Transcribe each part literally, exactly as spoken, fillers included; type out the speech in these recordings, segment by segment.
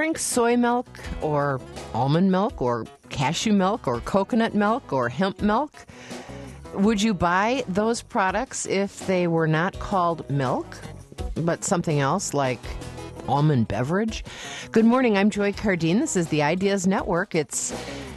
drink soy milk or almond milk or cashew milk or coconut milk or hemp milk? Would you buy those products if they were not called milk, but something else like almond beverage? Good morning, I'm Joy Cardine. This is the Ideas Network. It's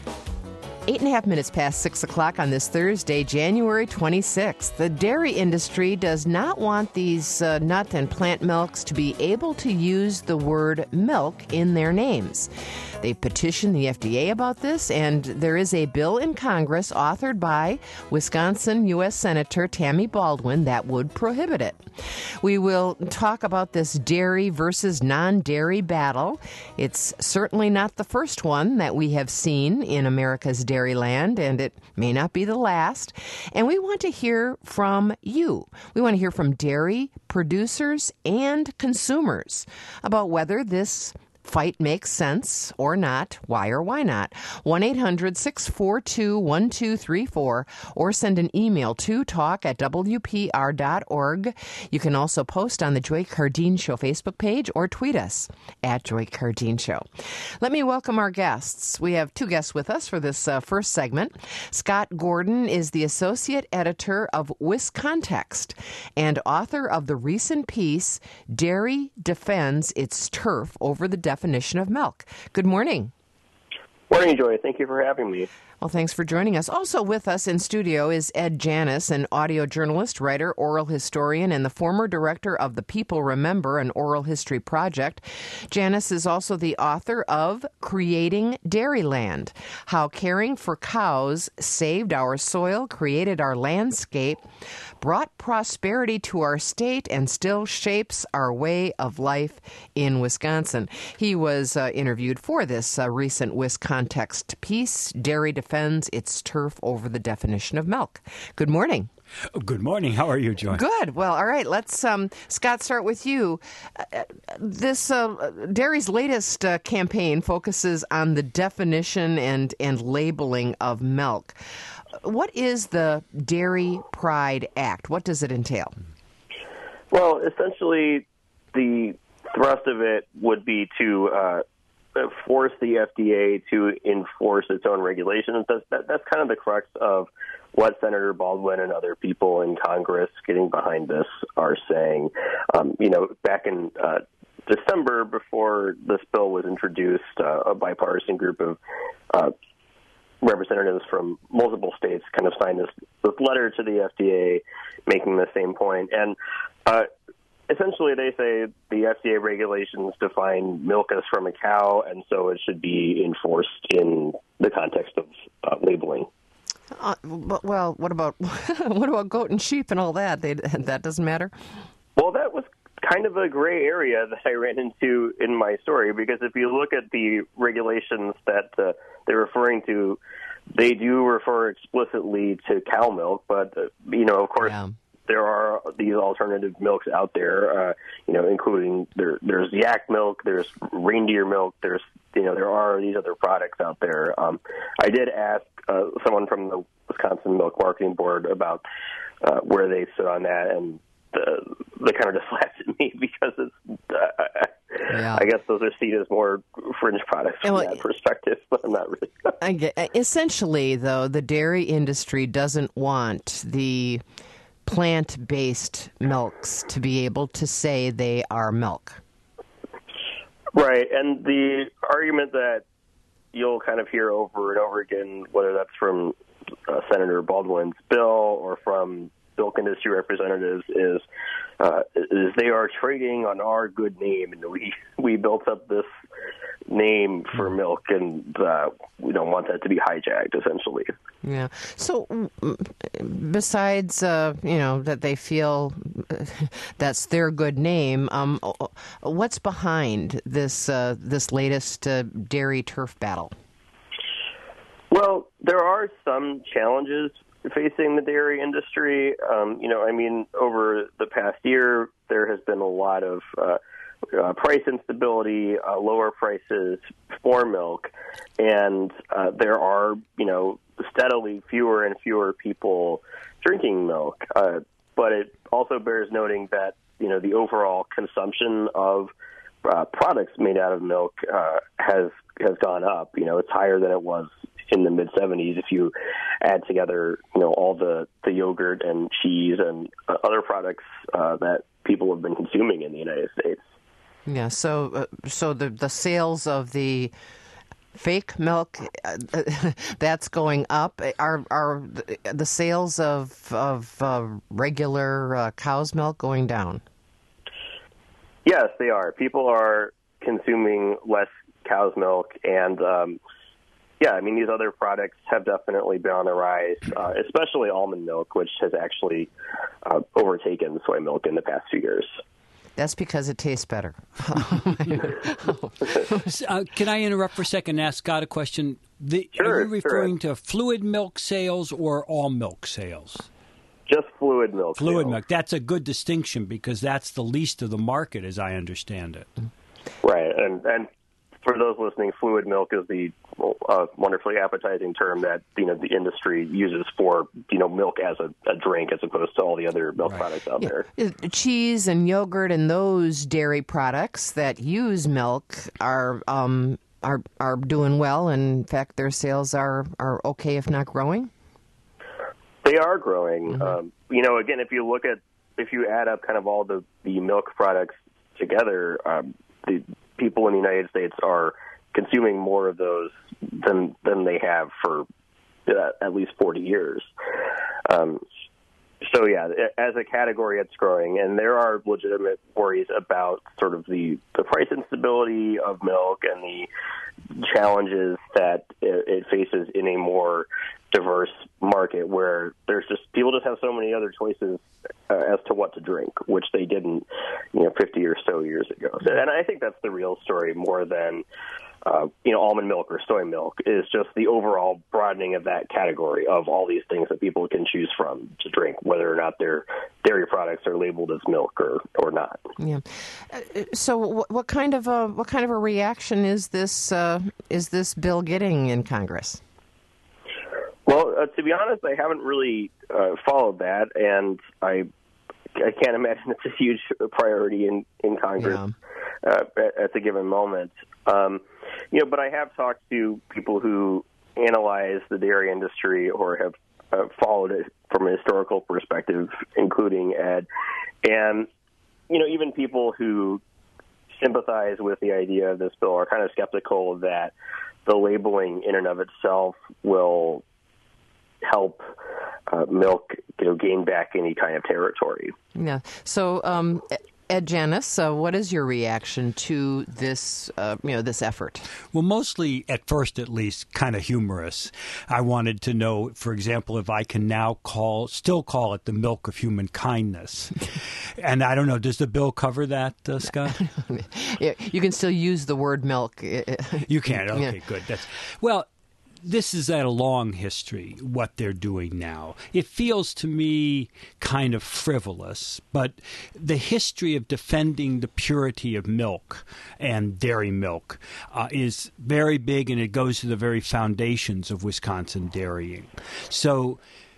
eight and a half minutes past six o'clock on this Thursday, January twenty-sixth. The dairy industry does not want these uh, nut and plant milks to be able to use the word milk in their names. They petitioned the F D A about this, and there is a bill in Congress authored by Wisconsin U S Senator Tammy Baldwin that would prohibit it. We will talk about this dairy versus non-dairy battle. It's certainly not the first one that we have seen in America's dairy land, and it may not be the last. And we want to hear from you. We want to hear from dairy producers and consumers about whether this fight makes sense or not, why or why not. one eight hundred six four two one two three four or send an email to talk at w p r dot org. You can also post on the Joy Cardine Show Facebook page or tweet us at Joy Cardine Show. Let me welcome our guests. We have two guests with us for this uh, first segment. Scott Gordon is the associate editor of WisContext and author of the recent piece, Dairy Defends Its Turf Over the Definition of Milk. Good morning. Morning, Joy. Thank you for having me. Well, thanks for joining us. Also with us in studio is Ed Janis, an audio journalist, writer, oral historian, and the former director of the People Remember, an oral history project. Janis is also the author of Creating Dairyland, How Caring for Cows Saved Our Soil, Created Our Landscape, Brought Prosperity to Our State, and Still Shapes Our Way of Life in Wisconsin. He was uh, interviewed for this uh, recent WisContext piece, Dairy Defends Its Turf Over the Definition of Milk. Good morning. Good morning. How are you, Joy? Good. Well, all right. Let's, um, Scott, start with you. Uh, this uh, dairy's latest uh, campaign focuses on the definition and, and labeling of milk. What is the Dairy Pride Act? What does it entail? Well, essentially, the thrust of it would be to uh, force the F D A to enforce its own regulations. That's, that, that's kind of the crux of what Senator Baldwin and other people in Congress getting behind this are saying. Um, you know, back in uh, December, before this bill was introduced, uh, a bipartisan group of uh, representatives from multiple states kind of signed this, this letter to the F D A making the same point. And uh, essentially they say the F D A regulations define milk as from a cow, and so it should be enforced in the context of uh, labeling. Uh, but, well, what about what about goat and sheep and all that? They, that doesn't matter? Well, that was kind of a gray area that I ran into in my story, because if you look at the regulations that uh, they're referring to, they do refer explicitly to cow milk, but, uh, you know, of course, yeah. There are these alternative milks out there, uh, you know, including there, there's yak milk, there's reindeer milk, there's, you know, there are these other products out there. Um, I did ask uh, someone from the Wisconsin Milk Marketing Board about uh, where they stood on that, and uh, they kind of just laughed at me because it's, uh, yeah. I guess those are seen as more fringe products from well, that perspective, but I'm not really. I get, essentially, though, the dairy industry doesn't want the plant-based milks to be able to say they are milk. Right, and the argument that you'll kind of hear over and over again, whether that's from uh, Senator Baldwin's bill or from milk industry representatives, is uh, is they are trading on our good name, and we we built up this name for milk, and uh, we don't want that to be hijacked, essentially. Yeah. So besides, uh, you know, that they feel that's their good name, um, what's behind this uh, this latest uh, dairy turf battle? Well, there are some challenges facing the dairy industry. Um, you know, I mean, over the past year, there has been a lot of uh, uh, price instability, uh, lower prices for milk, and uh, there are, you know, steadily fewer and fewer people drinking milk. Uh, but it also bears noting that, you know, the overall consumption of uh, products made out of milk uh, has has gone up. You know, it's higher than it was in the mid seventies if you add together, you know, all the, the yogurt and cheese and uh, other products uh, that people have been consuming in the United States. Yeah, so uh, so the the sales of the fake milk, uh, that's going up. Are are the sales of of uh, regular uh, cow's milk going down? Yes, they are. People are consuming less cow's milk, and um, yeah, I mean, these other products have definitely been on the rise, uh, especially almond milk, which has actually uh, overtaken soy milk in the past few years. That's because it tastes better. uh, can I interrupt for a second and ask Scott a question? The, sure, are you referring sure. to fluid milk sales or all milk sales? Just fluid milk. Fluid sales. milk. That's a good distinction because that's the least of the market, as I understand it. Right, and and for those listening, fluid milk is the uh, wonderfully appetizing term that, you know, the industry uses for, you know, milk as a, a drink as opposed to all the other milk right. products out yeah. there. Cheese and yogurt and those dairy products that use milk are um, are are doing well. And in fact, their sales are, are okay, if not growing. They are growing. Mm-hmm. Um, you know, again, if you look at if you add up kind of all the, the milk products together, um, the people in the United States are consuming more of those than than they have for uh, at least forty years. Um, so, yeah, as a category, it's growing, and there are legitimate worries about sort of the, the price instability of milk and the challenges that it, it faces in a more diverse market where there's just people just have so many other choices uh, as to what to drink, which they didn't, you know, fifty or so years ago. So, and I think that's the real story more than, uh, you know, almond milk or soy milk is just the overall broadening of that category of all these things that people can choose from to drink, whether or not their dairy products are labeled as milk or, or not. Yeah. Uh, so, what, what kind of a what kind of a reaction is this uh, is this bill getting in Congress? Well, uh, to be honest, I haven't really uh, followed that, and I I can't imagine it's a huge priority in, in Congress yeah. uh, at, at the given moment. Um, you know, but I have talked to people who analyze the dairy industry or have uh, followed it from a historical perspective, including Ed, and you know, even people who sympathize with the idea of this bill are kind of skeptical that the labeling in and of itself will help uh, milk, you know, gain back any kind of territory. Yeah. So, um, Ed Janis, uh, what is your reaction to this, uh, you know, this effort? Well, mostly, at first at least, kind of humorous. I wanted to know, for example, if I can now call, still call it the milk of human kindness. And I don't know, does the bill cover that, uh, Scott? You can still use the word milk. You can. Okay, yeah. Good. That's well. This is at a long history, what they're doing now. It feels to me kind of frivolous, but the history of defending the purity of milk and dairy milk uh, is very big, and it goes to the very foundations of Wisconsin dairying. So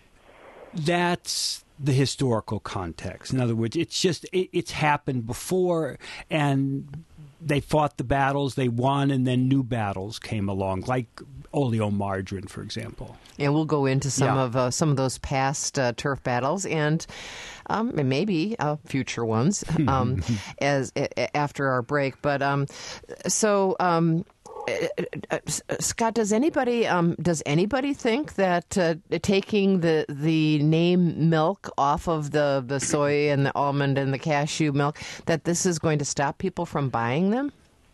that's the historical context. In other words, it's just, it, it's happened before, and they fought the battles, they won, and then new battles came along, like oleomargarine, for example. And we'll go into some yeah. of uh, some of those past uh, turf battles and um, maybe uh, future ones um, as a, after our break. But um, so. Um, Uh, Scott, does anybody um, does anybody think that uh, taking the the name milk off of the, the soy and the almond and the cashew milk, that this is going to stop people from buying them?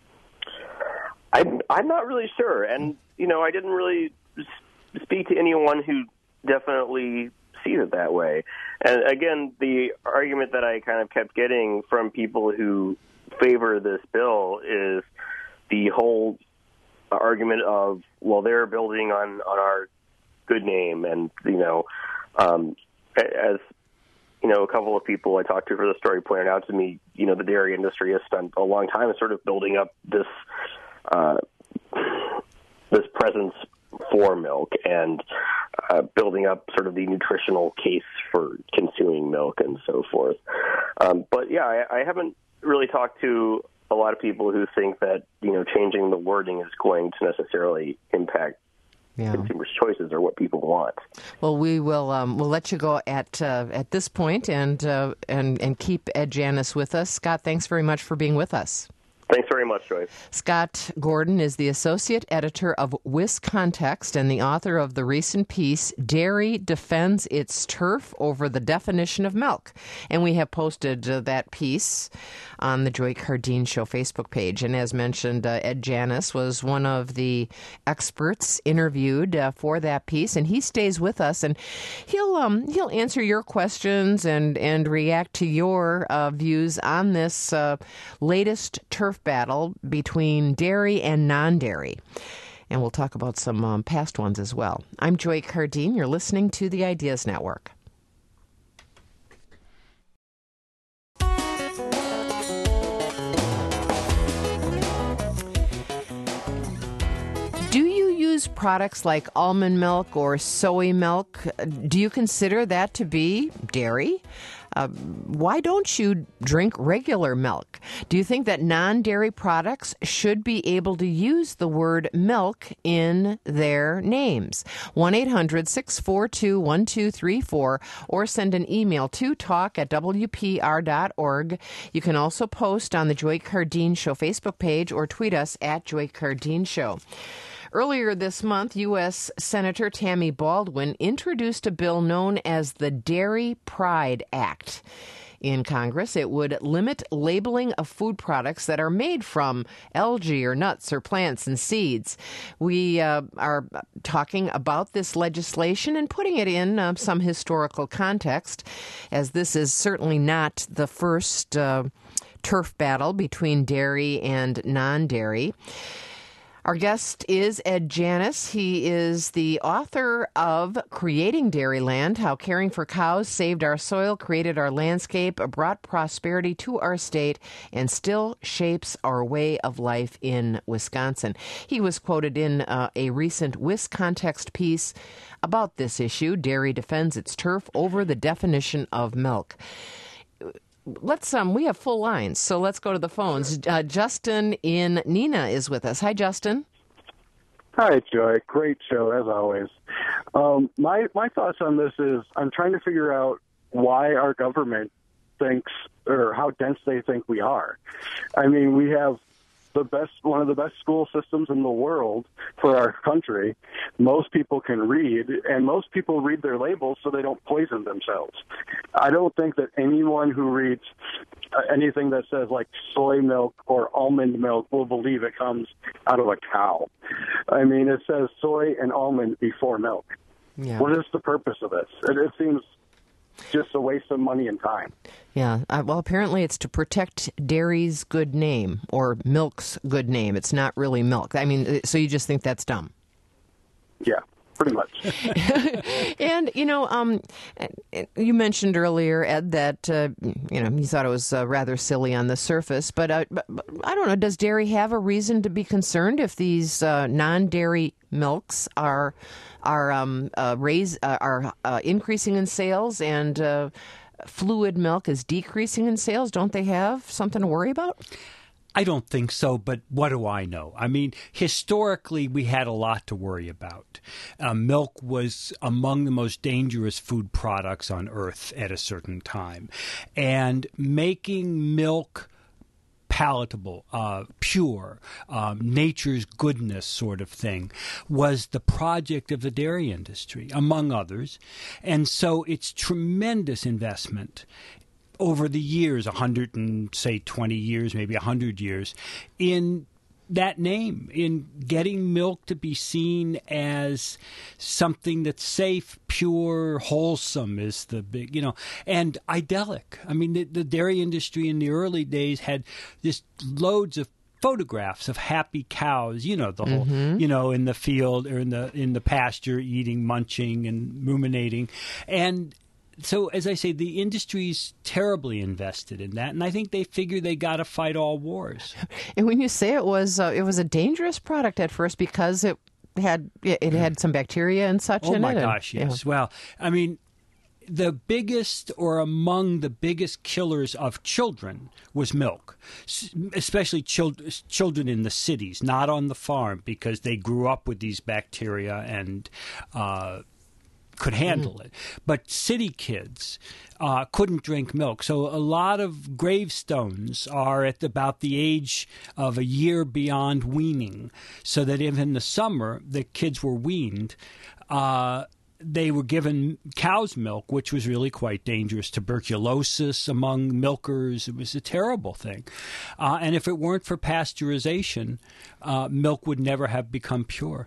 I'm I'm not really sure, and you know, I didn't really speak to anyone who definitely sees it that way. And again, the argument that I kind of kept getting from people who favor this bill is the whole argument of, well, they're building on, on our good name. And, you know, um, as, you know, a couple of people I talked to for the story pointed out to me, you know, the dairy industry has spent a long time sort of building up this, uh, this presence for milk and uh, building up sort of the nutritional case for consuming milk and so forth. Um, but, yeah, I, I haven't really talked to a lot of people who think that, you know, changing the wording is going to necessarily impact yeah. consumers' choices or what people want. Well, we will um, we'll let you go at uh, at this point and uh, and and keep Ed Janis with us. Scott, thanks very much for being with us. Thanks very much, Joyce. Scott Gordon is the associate editor of WisContext and the author of the recent piece, Dairy Defends Its Turf Over the Definition of Milk. And we have posted uh, that piece on the Joy Cardeen Show Facebook page. And as mentioned, uh, Ed Janis was one of the experts interviewed uh, for that piece, and he stays with us, and he'll um, he'll answer your questions and, and react to your uh, views on this uh, latest turf battle between dairy and non-dairy. And we'll talk about some um, past ones as well. I'm Joy Cardeen. You're listening to the Ideas Network. Do you use products like almond milk or soy milk? Do you consider that to be dairy? Uh, why don't you drink regular milk? Do you think that non-dairy products should be able to use the word milk in their names? one eight hundred six four two one two three four or send an email to talk at w p r dot org. You can also post on the Joy Cardeen Show Facebook page or tweet us at Joy Cardeen Show. Earlier this month, U S Senator Tammy Baldwin introduced a bill known as the Dairy Pride Act. In Congress, it would limit labeling of food products that are made from algae or nuts or plants and seeds. We uh, are talking about this legislation and putting it in uh, some historical context, as this is certainly not the first uh, turf battle between dairy and non-dairy. Our guest is Ed Janis. He is the author of Creating Dairyland, How Caring for Cows Saved Our Soil, Created Our Landscape, Brought Prosperity to Our State, and Still Shapes Our Way of Life in Wisconsin. He was quoted in uh, a recent WisContext piece about this issue, Dairy Defends Its Turf Over the Definition of Milk. Let's um we have full lines, so let's go to the phones. Uh, Justin in Neenah is with us. Hi, Justin. Hi, Joy. Great show as always. Um, my my thoughts on this is I'm trying to figure out why our government thinks or how dense they think we are. I mean, we have the best one of the best school systems in the world for our country. Most people can read, and most people read their labels so they don't poison themselves. I don't think that anyone who reads anything that says like soy milk or almond milk will believe it comes out of a cow. I mean, it says soy and almond before milk. Yeah. What is the purpose of this? It, it seems just a waste of money and time. Yeah. Uh, well, apparently it's to protect dairy's good name or milk's good name. It's not really milk. I mean, so you just think that's dumb. Yeah, pretty much. And, you know, um, you mentioned earlier, Ed, that, uh, you know, you thought it was uh, rather silly on the surface. But, uh, but I don't know, does dairy have a reason to be concerned if these uh, non-dairy milks are are um, uh, raise uh, are uh, increasing in sales and uh, fluid milk is decreasing in sales? Don't they have something to worry about? I don't think so, but what do I know? I mean, historically, we had a lot to worry about. Uh, milk was among the most dangerous food products on Earth at a certain time. And making milk palatable, uh, pure, um, nature's goodness sort of thing was the project of the dairy industry, among others. And so it's tremendous investment over the years, one hundred and say twenty years, maybe one hundred years, in that name, in getting milk to be seen as something that's safe, pure, wholesome is the big, you know, and idyllic. I mean, the, the dairy industry in the early days had this loads of photographs of happy cows, you know, the whole, mm-hmm. you know, in the field or in the in the pasture, eating, munching, and ruminating, and so, as I say, the industry's terribly invested in that, and I think they figure they got to fight all wars. And when you say it was, uh, it was a dangerous product at first because it had it had some bacteria and such oh in it. Oh my gosh, and, yes. Yeah. Well, I mean, the biggest or among the biggest killers of children was milk, especially chil- children in the cities, not on the farm, because they grew up with these bacteria and uh, could handle mm. it. But city kids uh, couldn't drink milk. So a lot of gravestones are at about the age of a year beyond weaning, so that if in the summer the kids were weaned, uh, they were given cow's milk, which was really quite dangerous. Tuberculosis among milkers, it was a terrible thing. Uh, and if it weren't for pasteurization, uh, milk would never have become pure.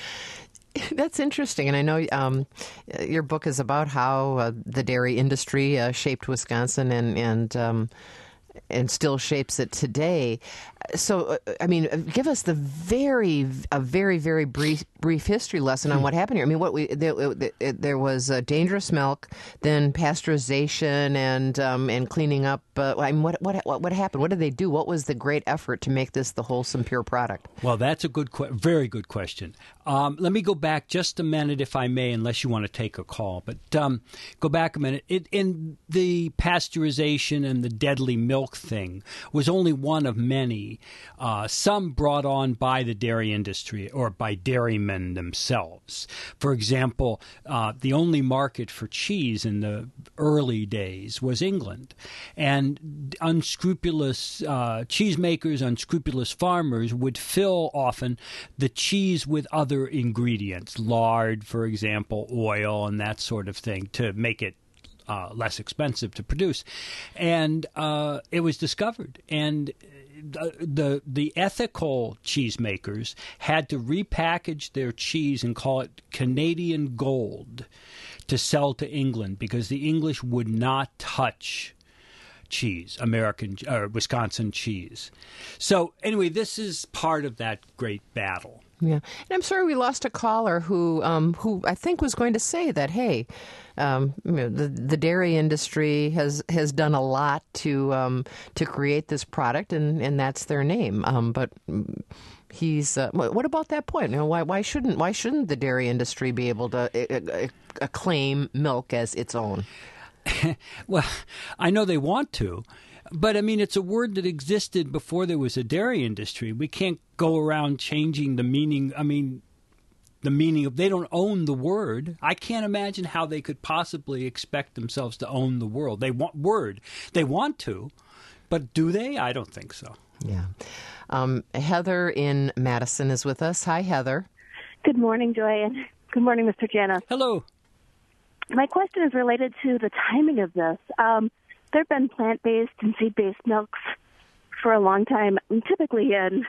That's interesting. And I know um, your book is about how uh, the dairy industry uh, shaped Wisconsin and, and um and still shapes it today. So, I mean, give us the very, a very, very brief, brief history lesson on what happened here. I mean, what we there, there was uh, dangerous milk, then pasteurization, and um, and cleaning up. Uh, I mean, what what what happened? What did they do? What was the great effort to make this the wholesome, pure product? Well, that's a good, que- very good question. Um, let me go back just a minute, if I may, unless you want to take a call. But um, go back a minute. It, in the pasteurization and the deadly milk thing was only one of many, uh, some brought on by the dairy industry or by dairymen themselves. For example, uh, the only market for cheese in the early days was England. And unscrupulous uh, cheesemakers, unscrupulous farmers would fill often the cheese with other ingredients, lard, for example, oil, and that sort of thing, to make it Uh, less expensive to produce. And uh, it was discovered. And the, the the ethical cheesemakers had to repackage their cheese and call it Canadian Gold to sell to England, because the English would not touch cheese, American or Wisconsin cheese. So anyway, this is part of that great battle. Yeah, and I'm sorry we lost a caller who um, who I think was going to say that, hey, um, you know, the the dairy industry has, has done a lot to um, to create this product, and, and that's their name. Um, but he's uh, what about that point? You know, why why shouldn't why shouldn't the dairy industry be able to uh, uh, claim milk as its own? Well, I know they want to. But, I mean, it's a word that existed before there was a dairy industry. We can't go around changing the meaning. I mean, the meaning of, they don't own the word. I can't imagine how they could possibly expect themselves to own the world. They want word. They want to, but do they? I don't think so. Yeah. Um, Heather in Madison is with us. Hi, Heather. Good morning, Joy, and good morning, Mister Janis. Hello. My question is related to the timing of this. Um, there have been plant-based and seed-based milks for a long time, typically in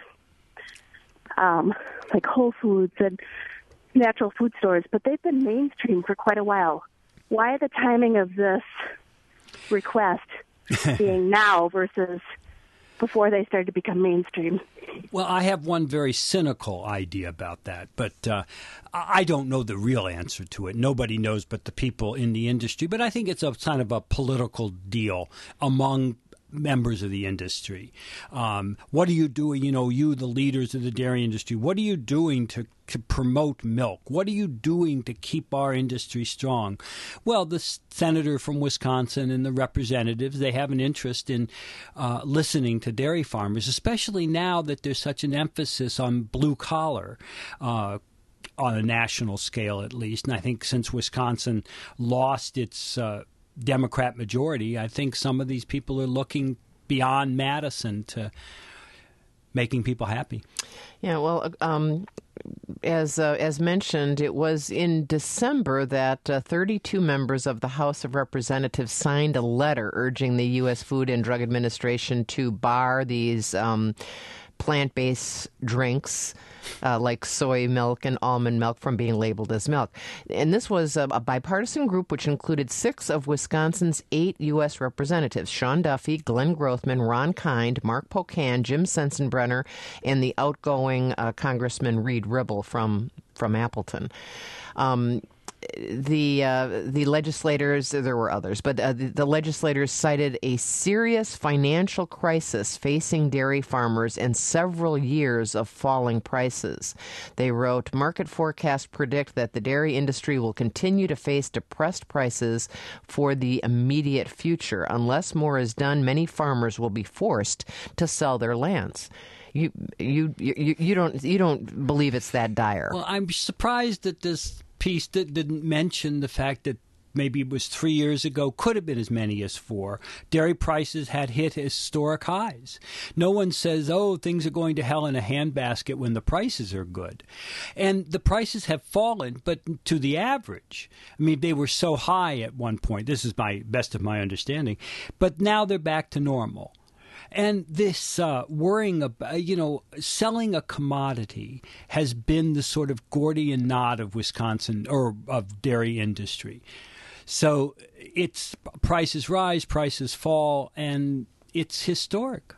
um, like Whole Foods and natural food stores, but they've been mainstream for quite a while. Why the timing of this request being now versus before they started to become mainstream? Well, I have one very cynical idea about that, but uh, I don't know the real answer to it. Nobody knows but the people in the industry. But I think it's a kind of a political deal among members of the industry. Um, what are you doing, you know, you, the leaders of the dairy industry, what are you doing to, to promote milk? What are you doing to keep our industry strong? Well, the senator from Wisconsin and the representatives, they have an interest in uh, listening to dairy farmers, especially now that there's such an emphasis on blue collar, uh, on a national scale at least. And I think since Wisconsin lost its uh, Democrat majority, I think some of these people are looking beyond Madison to making people happy. Yeah, well, um, as uh, as mentioned, it was in December that uh, thirty-two members of the House of Representatives signed a letter urging the U S Food and Drug Administration to bar these um, plant-based drinks uh, like soy milk and almond milk from being labeled as milk. And this was a, a bipartisan group which included six of Wisconsin's eight U S representatives: Sean Duffy, Glenn Grothman, Ron Kind, Mark Pocan, Jim Sensenbrenner, and the outgoing uh, Congressman Reed Ribble from, from Appleton. Um, the uh, the legislators, there were others, but uh, the, the legislators cited a serious financial crisis facing dairy farmers and several years of falling prices. They wrote, market forecasts predict that the dairy industry will continue to face depressed prices for the immediate future. Unless more is done, many farmers will be forced to sell their lands. You you you you don't you don't believe it's that dire? Well, I'm surprised that this piece that didn't mention the fact that maybe it was three years ago, could have been as many as four. Dairy prices had hit historic highs. No one says, oh, things are going to hell in a handbasket when the prices are good. And the prices have fallen, but to the average. I mean, they were so high at one point. This is my best of my understanding. But now they're back to normal. And this uh, worrying about, you know, selling a commodity has been the sort of Gordian knot of Wisconsin or of dairy industry. So it's prices rise, prices fall, and it's historic.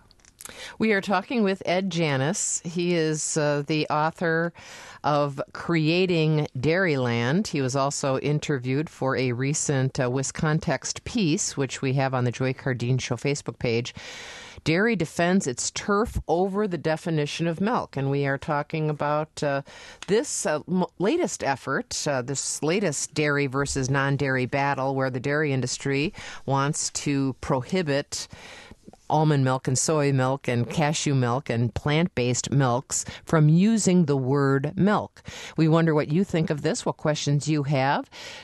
We are talking with Ed Janis. He is uh, the author of Creating Dairyland. He was also interviewed for a recent uh, Wiscontext piece, which we have on the Joy Cardine Show Facebook page. Dairy defends its turf over the definition of milk. And we are talking about uh, this uh, m- latest effort, uh, this latest dairy versus non-dairy battle, where the dairy industry wants to prohibit almond milk and soy milk and cashew milk and plant-based milks from using the word milk. We wonder what you think of this, what questions you have.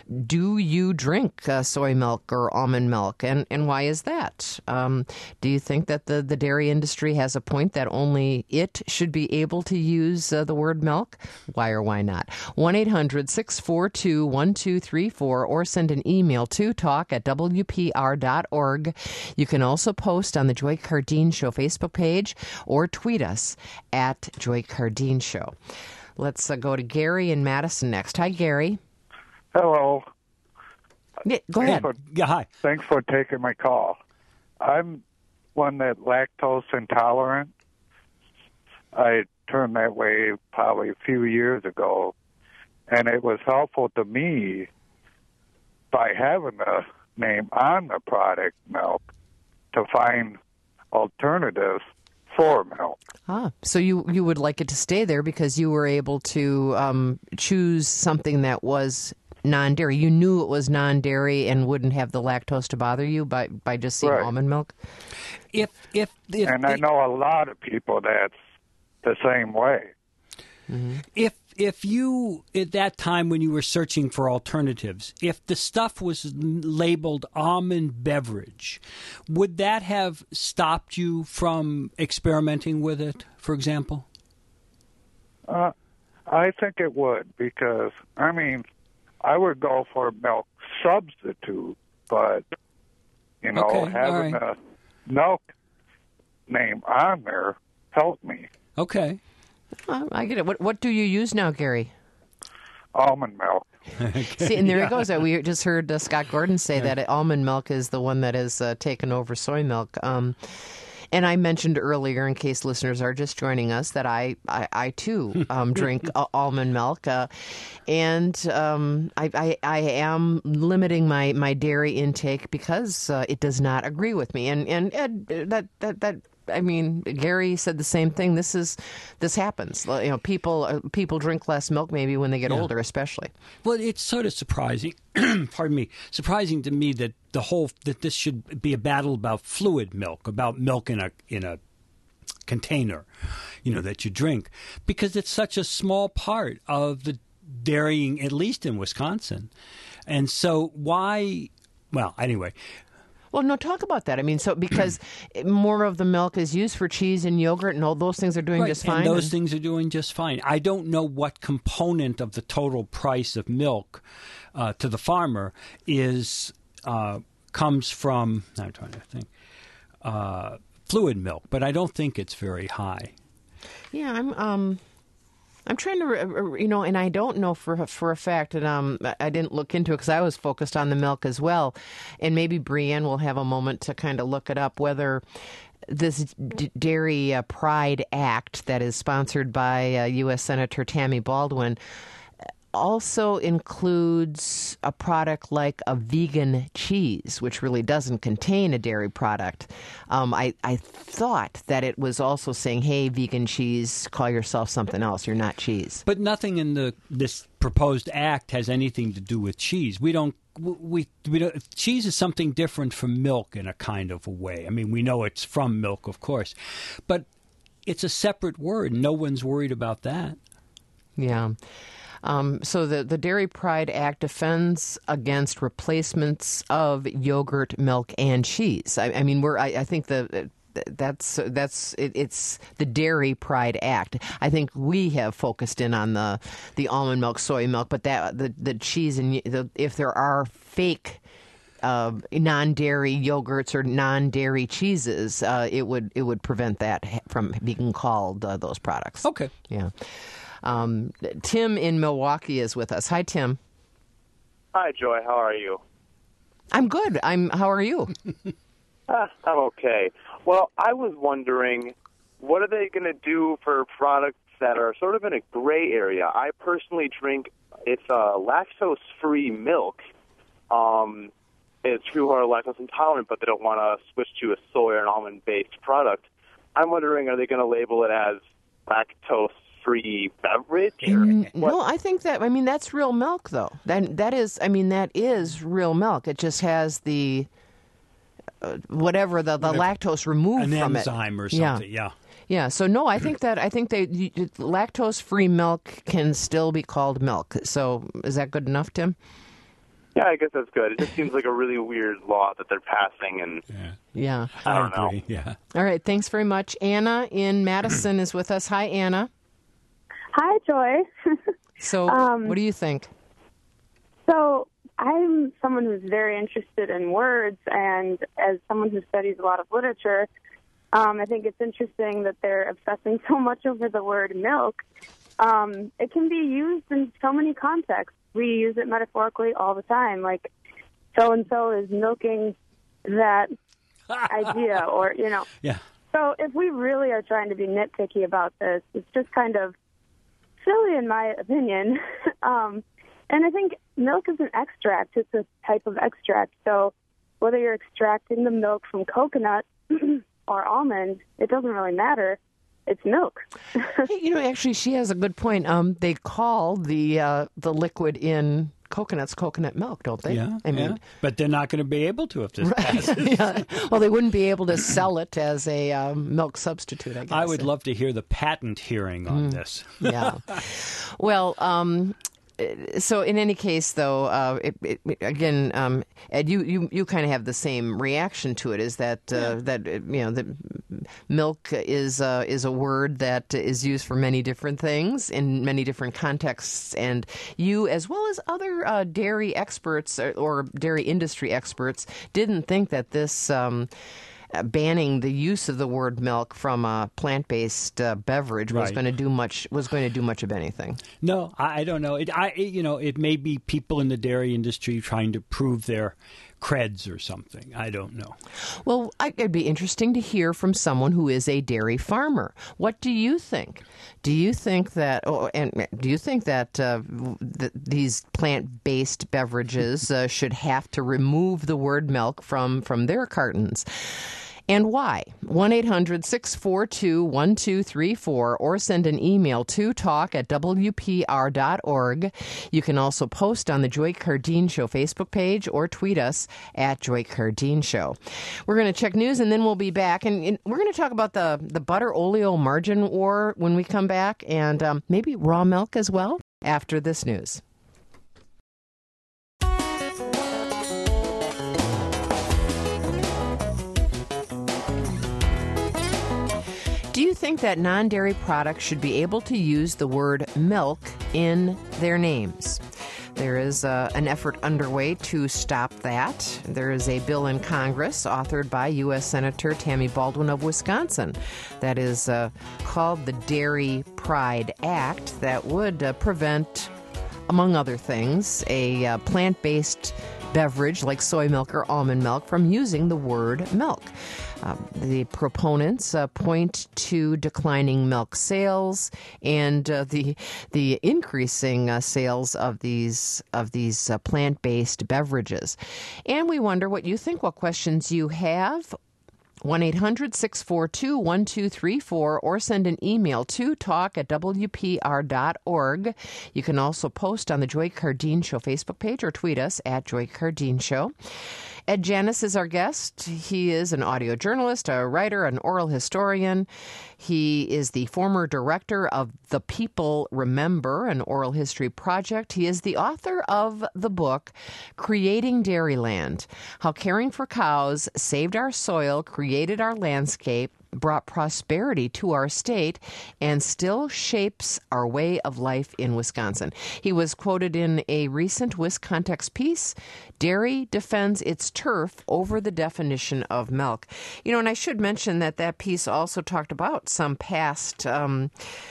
Do you drink uh, soy milk or almond milk, and, and why is that? Um, do you think that the, the dairy industry has a point that only it should be able to use uh, the word milk? Why or why not? one eight hundred six four two one two three four or send an email to talk at w p r dot org. You can also post on the Joy Cardine Show Facebook page or tweet us at Joy Cardine Show. Let's uh, go to Gary in Madison next. Hi, Gary. Hello. Yeah, go ahead. Thanks for, Yeah, hi. Thanks for taking my call. I'm one that lactose intolerant. I turned that way probably a few years ago, and it was helpful to me by having the name on the product milk to find alternatives for milk. Ah, so you, you would like it to stay there because you were able to um, choose something that was non-dairy. You knew it was non-dairy and wouldn't have the lactose to bother you by, by just seeing Right. almond milk? If if, if And I know a lot of people that's the same way. Mm-hmm. If if you at that time when you were searching for alternatives, if the stuff was labeled almond beverage, would that have stopped you from experimenting with it, for example? Uh, I think it would because, I mean, I would go for a milk substitute, but, you know, Okay, all having right. a milk name on there helped me. Okay. Oh, I get it. What what do you use now, Gary? Almond milk. See, and there it goes. We just heard uh, Scott Gordon say that almond milk is the one that has uh, taken over soy milk. Um, and I mentioned earlier, in case listeners are just joining us, that I, I, I too um, drink uh, almond milk. Uh, and um, I, I, I am limiting my, my dairy intake because uh, it does not agree with me. And, and, and that, that, that, I mean, Gary said the same thing. This is, this happens. You know, people uh, people drink less milk maybe when they get Yeah. older, especially. Well, it's sort of surprising. pardon me. Surprising to me that the whole that this should be a battle about fluid milk, about milk in a in a container, you know, that you drink, because it's such a small part of the dairying, at least in Wisconsin. And so why? Well, anyway. Well, no, talk about that. I mean, so because more of the milk is used for cheese and yogurt and all those things are doing Right, just fine. and those and- things are doing just fine. I don't know what component of the total price of milk uh, to the farmer is uh, comes from. I'm trying to think. Uh, fluid milk, but I don't think it's very high. Yeah, I'm. Um, I'm trying to, you know, and I don't know for for a fact, and um, I didn't look into it because I was focused on the milk as well, and maybe Brienne will have a moment to kind of look it up whether this D- Dairy uh, Pride Act that is sponsored by uh, U S Senator Tammy Baldwin also includes a product like a vegan cheese, which really doesn't contain a dairy product. Um, I, I thought that it was also saying, hey, vegan cheese, call yourself something else. You're not cheese. But nothing in the this proposed act has anything to do with cheese. We don't. We, we don't, cheese is something different from milk in a kind of a way. I mean, we know it's from milk, of course, but it's a separate word. No one's worried about that. Yeah. Um, so the, the Dairy Pride Act defends against replacements of yogurt, milk, and cheese. I, I mean, we're. I, I think the. That's that's it, it's the Dairy Pride Act. I think we have focused in on the the almond milk, soy milk, but that the the cheese and the, if there are fake uh, non-dairy yogurts or non-dairy cheeses, uh, it would it would prevent that from being called uh, those products. Okay. Yeah. Um, Tim in Milwaukee is with us. Hi, Tim. Hi, Joy. How are you? I'm good. I'm. How are you? Uh, I'm okay. Well, I was wondering, what are they going to do for products that are sort of in a gray area? I personally drink, it's uh, lactose-free milk. Um, it's people who are lactose intolerant, but they don't want to switch to a soy or an almond-based product. I'm wondering, are they going to label it as lactose-free beverage? Or no, I think that, I mean, that's real milk, though. That That is, I mean, that is real milk. It just has the... Uh, whatever the, the Whatever. lactose removed An from it. enzyme or something, yeah. yeah. Yeah, so no, I think that I think they lactose-free milk can still be called milk. So is that good enough, Tim? Yeah, I guess that's good. It just seems like a really weird law that they're passing, and Yeah. Yeah. I don't agree. know. Yeah. All right, thanks very much. Anna in Madison is with us. Hi, Anna. Hi, Joy. So Um, what do you think? So I'm someone who's very interested in words, and as someone who studies a lot of literature, um, I think it's interesting that they're obsessing so much over the word milk. Um, it can be used in so many contexts. We use it metaphorically all the time, like so-and-so is milking that idea, or, you know. Yeah. So if we really are trying to be nitpicky about this, it's just kind of silly in my opinion. um, and I think milk is an extract. It's a type of extract. So whether you're extracting the milk from coconut or almond, it doesn't really matter. It's milk. Hey, you know, actually, she has a good point. Um, they call the uh, the liquid in coconuts coconut milk, don't they? Yeah, I mean, yeah. But they're not going to be able to if this right. passes. yeah. Well, they wouldn't be able to sell it as a um, milk substitute, I guess. I would love to hear the patent hearing on Mm. this. Yeah. Well, um, so in any case, though, uh, it, it, again, um, Ed, you, you, you kind of have the same reaction to it. Is that uh, Yeah. that you know that milk is uh, is a word that is used for many different things in many different contexts, and you, as well as other uh, dairy experts or, or dairy industry experts, didn't think that this. Um, Uh, banning the use of the word milk from a plant-based uh, beverage was Right. going to do much. Was going to do much of anything. No, I, I don't know. It, I, it, you know, it may be people in the dairy industry trying to prove their creds or something. I don't know. Well, I, it'd be interesting to hear from someone who is a dairy farmer. What do you think? Do you think that, oh, and do you think that uh, th- these plant-based beverages uh, should have to remove the word milk from from their cartons? And why? one eight hundred six four two one two three four or send an email to talk at w p r dot org. You can also post on the Joy Cardine Show Facebook page or tweet us at Joy Cardine Show. We're going to check news and then we'll be back. And, and we're going to talk about the, the butter oleo margin war when we come back, and um, maybe raw milk as well after this news. Do you think that non-dairy products should be able to use the word milk in their names? There is uh, an effort underway to stop that. There is a bill in Congress authored by U S Senator Tammy Baldwin of Wisconsin that is uh, called the Dairy Pride Act that would uh, prevent, among other things, a uh, plant-based beverage like soy milk or almond milk from using the word milk. Uh, the proponents uh, point to declining milk sales and uh, the the increasing uh, sales of these of these uh, plant-based beverages. And we wonder what you think, what questions you have. one eight hundred six four two one two three four or send an email to talk at w p r dot org. You can also post on the Joy Cardine Show Facebook page or tweet us at Joy Cardine Show. Ed Janis is our guest. He is an audio journalist, a writer, an oral historian. He is the former director of The People Remember, an oral history project. He is the author of the book, Creating Dairyland, How Caring for Cows Saved Our Soil, Created Our Landscape, brought prosperity to our state, and still shapes our way of life in Wisconsin. He was quoted in a recent WisContext piece, Dairy Defends Its Turf Over the Definition of Milk. You know, and I should mention that that piece also talked about some past um,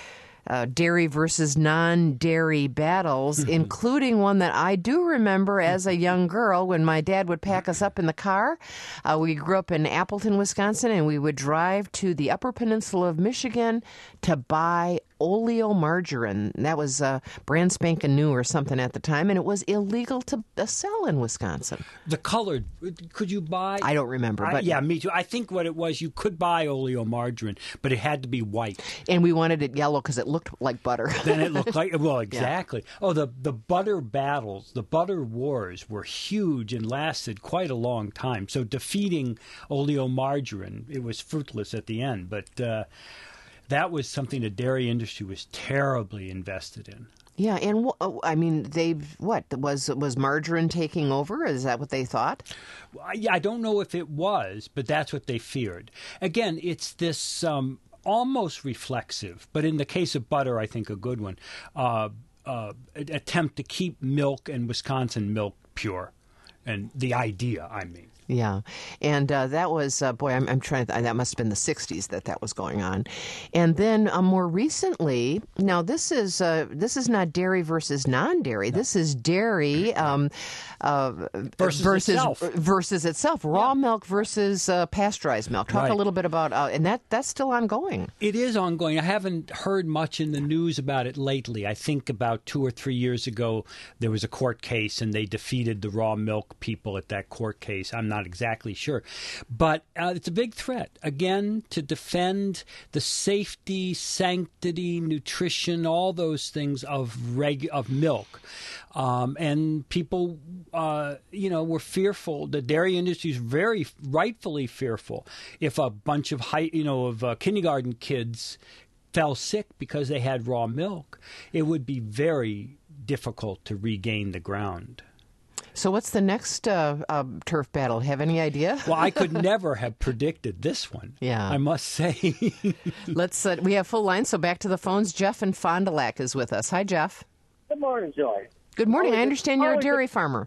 uh, dairy versus non-dairy battles, mm-hmm. including one that I do remember as a young girl when my dad would pack us up in the car. Uh, we grew up in Appleton, Wisconsin, and we would drive to the Upper Peninsula of Michigan to buy oleomargarine. That was uh, brand spanking new or something at the time, and it was illegal to uh, sell in Wisconsin. The colored, could you buy? I don't remember. But I, yeah, me too. I think what it was, you could buy oleomargarine, but it had to be white. And we wanted it yellow because it looked like butter. Then it looked like, well, exactly. Yeah. Oh, the, the butter battles, the butter wars were huge and lasted quite a long time. So defeating oleomargarine, it was fruitless at the end, but uh, that was something the dairy industry was terribly invested in. Yeah, and I mean, they what was was margarine taking over? Is that what they thought? Yeah, I don't know if it was, but that's what they feared. Again, it's this um, almost reflexive, but in the case of butter, I think a good one, uh, uh, attempt to keep milk and Wisconsin milk pure, and the idea, I mean. Yeah, and uh, that was, uh, boy, I'm, I'm trying to, that must have been the sixties that that was going on. And then uh, more recently, now this is uh, this is not dairy versus non-dairy. No. This is dairy um, uh, versus, versus itself. Versus itself. Raw yeah. milk versus uh, pasteurized milk. Talk right. a little bit about, uh, and that that's still ongoing. It is ongoing. I haven't heard much in the news about it lately. I think about two or three years ago, there was a court case, and they defeated the raw milk people at that court case. I'm not Not exactly sure, but uh, it's a big threat again to defend the safety, sanctity, nutrition, all those things of reg of milk, um, and people, uh, you know, were fearful. The dairy industry is very rightfully fearful if a bunch of high, you know, of uh, kindergarten kids fell sick because they had raw milk. It would be very difficult to regain the ground. So what's the next uh, uh, turf battle? Have any idea? Well, I could never have predicted this one. Yeah. I must say. Let's. Uh, we have full lines, so back to the phones. Jeff in Fond du Lac is with us. Hi, Jeff. Good morning, Joy. Good morning. I understand you're a dairy farmer.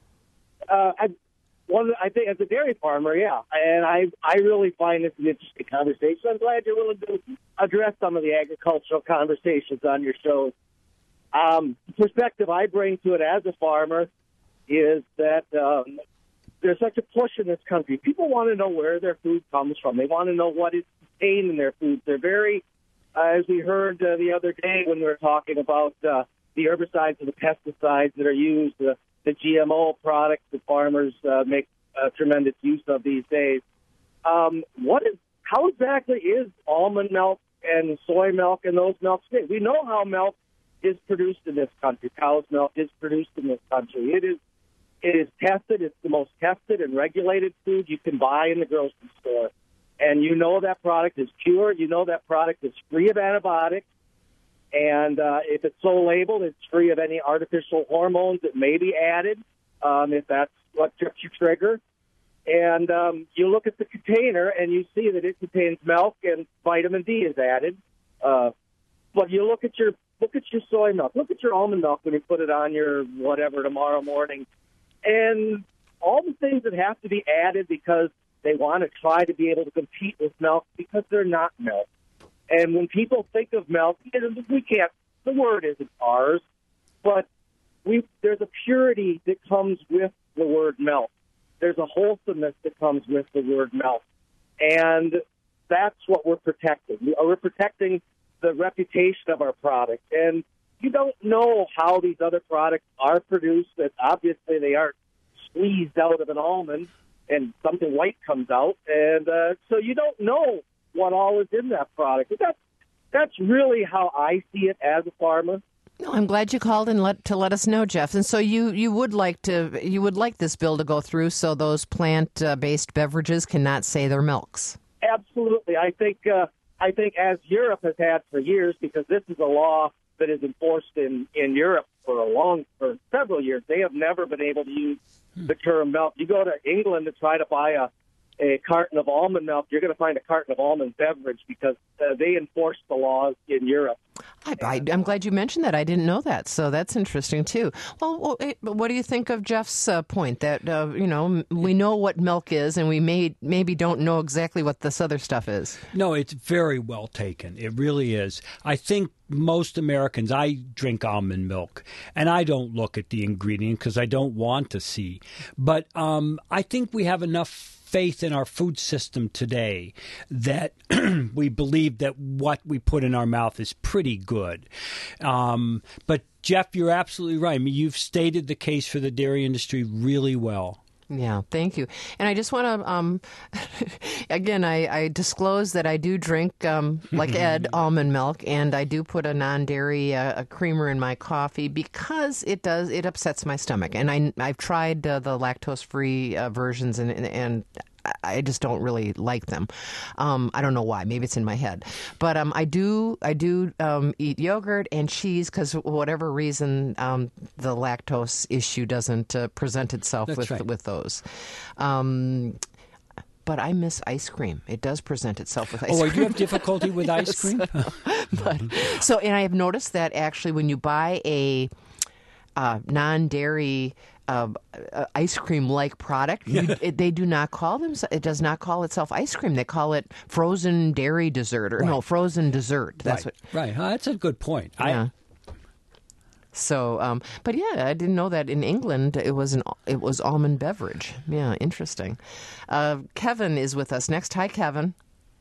Uh, I, well, I think as a dairy farmer, yeah, and I I really find this an interesting conversation. I'm glad you're willing to address some of the agricultural conversations on your show. Um, the perspective I bring to it as a farmer is that um, there's such a push in this country. People want to know where their food comes from. They want to know what is contained in their foods. They're very, uh, as we heard uh, the other day when we were talking about uh, the herbicides and the pesticides that are used, uh, the G M O products that farmers uh, make uh, tremendous use of these days. Um, what is, how exactly is almond milk and soy milk and those milks made? We know how milk is produced in this country. Cow's milk is produced in this country. It is It is tested. It's the most tested and regulated food you can buy in the grocery store. And you know that product is pure. You know that product is free of antibiotics. And uh, if it's so labeled, it's free of any artificial hormones that may be added, um, if that's what trips your trigger. And um, you look at the container, and you see that it contains milk and vitamin D is added. Uh, but you look at your look at your soy milk. Look at your almond milk when you put it on your whatever tomorrow morning. And all the things that have to be added because they want to try to be able to compete with milk because they're not milk. And when people think of milk, we can't, the word isn't ours, but we there's a purity that comes with the word milk. There's a wholesomeness that comes with the word milk. And that's what we're protecting. We're protecting the reputation of our product. And you don't know how these other products are produced. That obviously they aren't squeezed out of an almond and something white comes out. And uh, so you don't know what all is in that product. But that's, that's really how I see it as a farmer. No, I'm glad you called and let to let us know, Jeff. And so you, you would like to you would like this bill to go through so those plant uh, based beverages cannot say they're milks. Absolutely, I think uh, I think as Europe has had for years, because this is a law that is enforced in, in Europe for a long for several years. They have never been able to use the term milk. You go to England to try to buy a a carton of almond milk, you're going to find a carton of almond beverage because uh, they enforce the laws in Europe. I, I, I'm glad you mentioned that. I didn't know that, so that's interesting too. Well, what do you think of Jeff's uh, point that uh, you know we know what milk is, and we may maybe don't know exactly what this other stuff is? No, it's very well taken. It really is. I think most Americans, I drink almond milk, and I don't look at the ingredient because I don't want to see. But um, I think we have enough faith in our food system today that we believe that what we put in our mouth is pretty good. Um, but, Jeff, you're absolutely right. I mean, you've stated the case for the dairy industry really well. Yeah, thank you. And I just want to, um, again, I, I disclose that I do drink, um, like Ed, almond milk, and I do put a non-dairy uh, a creamer in my coffee because it does, it upsets my stomach. And I, I've tried uh, the lactose-free uh, versions, and, and, and I just don't really like them. Um, I don't know why. Maybe it's in my head. But um, I do I do um, eat yogurt and cheese because for whatever reason um, the lactose issue doesn't uh, present itself That's with right. with those. Um, but I miss ice cream. It does present itself with ice oh, cream. Oh, do you have difficulty with Yes. ice cream? but, so, and I have noticed that actually when you buy a uh, non-dairy Uh, uh, ice cream-like product. You, it, they do not call them. It does not call itself ice cream. They call it frozen dairy dessert, or right. no, frozen dessert. That's right. what. Right. Oh, that's a good point. Yeah. I, so, um, but yeah, I didn't know that in England it was an it was almond beverage. Yeah, interesting. Uh, Kevin is with us next. Hi, Kevin.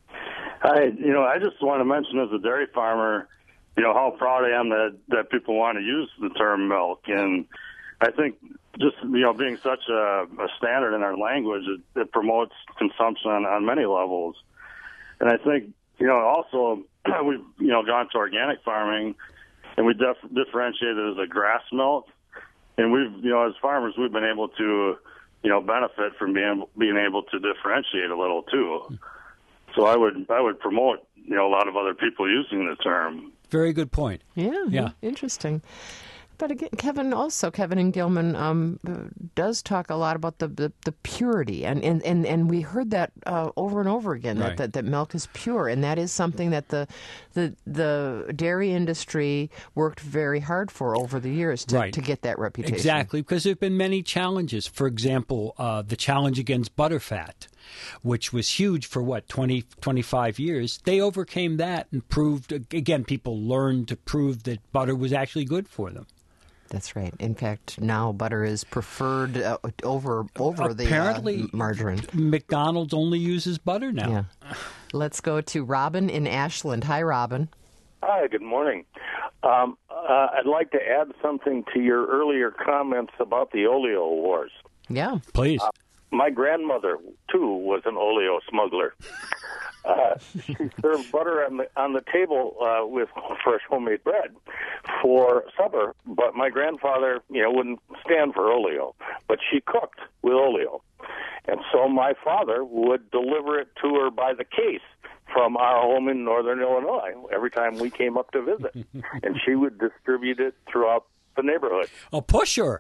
Hi. You know, I just want to mention as a dairy farmer, you know, how proud I am that that people want to use the term milk, and I think just, you know, being such a, a standard in our language, it, it promotes consumption on, on many levels. And I think, you know, also we've, you know, gone to organic farming, and we def- differentiate it as a grass milk. And we've, you know, as farmers, we've been able to, you know, benefit from being being able to differentiate a little too. So I would I would promote, you know, a lot of other people using the term. Very good point. Yeah, Yeah. Interesting. But again, Kevin also, Kevin and Gilman um, does talk a lot about the, the, the purity. And, and, and, and we heard that uh, over and over again, Right. that, that, that milk is pure. And that is something that the the the dairy industry worked very hard for over the years to, Right. to get that reputation. Exactly, because there have been many challenges. For example, uh, the challenge against butterfat, which was huge for, what, twenty, twenty-five years. They overcame that and proved, again, people learned to prove that butter was actually good for them. That's right. In fact, now butter is preferred uh, over over Apparently, the uh, margarine. McDonald's only uses butter now. Yeah. Let's go to Robin in Ashland. Hi, Robin. Hi, good morning. Um, uh, I'd like to add something to your earlier comments about the oleo wars. Yeah. Please. Uh, my grandmother, too, was an oleo smuggler. Uh, she served butter on the on the table uh, with fresh homemade bread for supper, but my grandfather, you know, wouldn't stand for oleo, but she cooked with oleo, and so my father would deliver it to her by the case from our home in northern Illinois every time we came up to visit, and she would distribute it throughout the neighborhood. A pusher.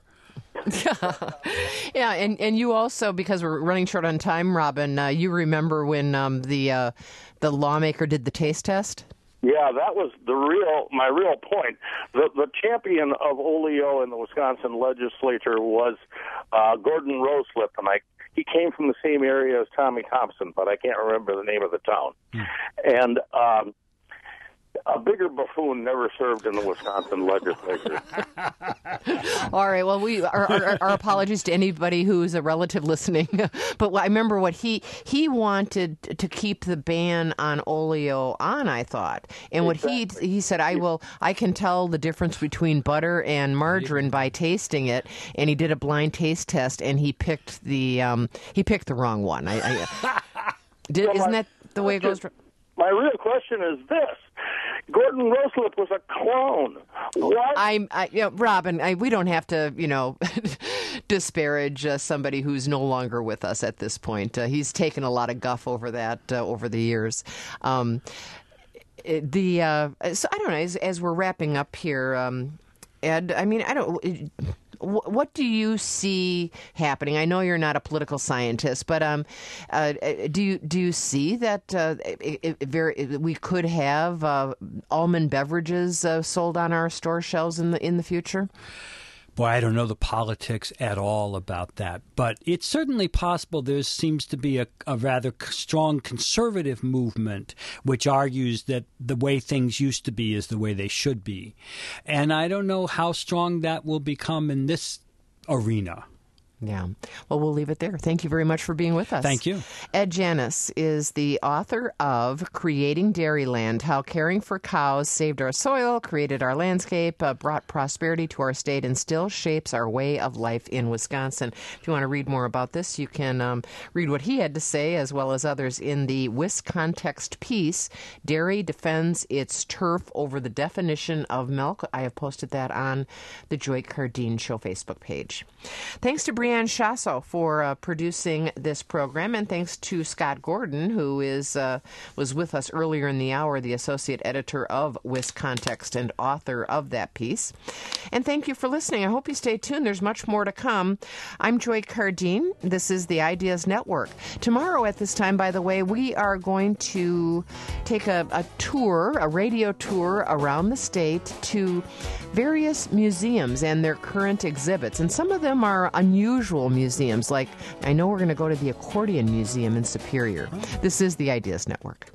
Yeah, and, and you also, because we're running short on time, Robin, uh, you remember when um, the uh, the lawmaker did the taste test? Yeah, that was the real my real point. The the champion of oleo in the Wisconsin legislature was uh, Gordon Roseslip, and I he came from the same area as Tommy Thompson, but I can't remember the name of the town. Hmm. And um, a bigger buffoon never served in the Wisconsin legislature. All right. Well, we our, our, our apologies to anybody who's a relative listening. But I remember what he he wanted to keep the ban on oleo on. I thought, and what exactly. he he said, I will. I can tell the difference between butter and margarine by tasting it. And he did a blind taste test, and he picked the um, he picked the wrong one. I, I did, well, isn't that the way it goes? My real question is this. Gordon Roslip was a clown. What? I'm, I, you know, Robin, I, we don't have to, you know, disparage uh, somebody who's no longer with us at this point. Uh, he's taken a lot of guff over that uh, over the years. Um, the uh, so I don't know. As, as we're wrapping up here, um, Ed, I mean, I don't. It, What do you see happening? I know you're not a political scientist, but um, uh, do you do you see that uh, it, it very we could have uh, almond beverages uh, sold on our store shelves in the in the future? Boy, I don't know the politics at all about that, but it's certainly possible. There seems to be a, a rather strong conservative movement which argues that the way things used to be is the way they should be. And I don't know how strong that will become in this arena. Yeah. Well, we'll leave it there. Thank you very much for being with us. Thank you. Ed Janis is the author of Creating Dairyland, How Caring for Cows Saved Our Soil, Created Our Landscape, uh, Brought Prosperity to Our State, and Still Shapes Our Way of Life in Wisconsin. If you want to read more about this, you can um, read what he had to say, as well as others, in the Wiscontext piece, Dairy Defends Its Turf Over the Definition of Milk. I have posted that on the Joy Cardine Show Facebook page. Thanks to Brianne Shasso for uh, producing this program, and thanks to Scott Gordon, who is uh, was with us earlier in the hour, the associate editor of Wiscontext and author of that piece. And thank you for listening. I hope you stay tuned. There's much more to come. I'm Joy Cardine. This is the Ideas Network. Tomorrow at this time, by the way, we are going to take a, a tour, a radio tour around the state to various museums and their current exhibits. And some of them are unusual museums, like I know we're going to go to the Accordion Museum in Superior. This is the Ideas Network.